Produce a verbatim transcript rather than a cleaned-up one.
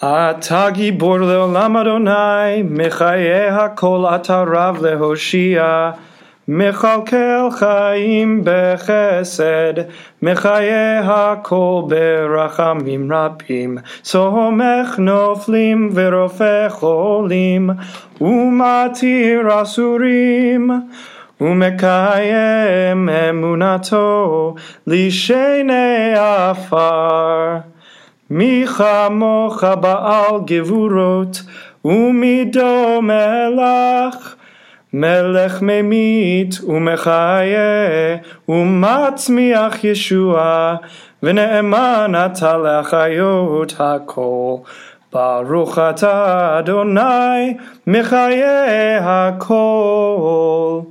אתה גיבור לעולם אדוני, מחיי הכל אתה רב להושיע, מכלכל חיים בחסד, מחיי הכל ברחמים רבים, סומך נופלים ורופא חולים, ומתיר אסורים, ומקיים אמונתו לשני עפר. מי כמוך בעל גבורות ומידו מלך, מלך ממית ומחיה ומצמיח ישועה, ונאמן אתה להחיות הכל. ברוך אתה אדוני מחיי הכל.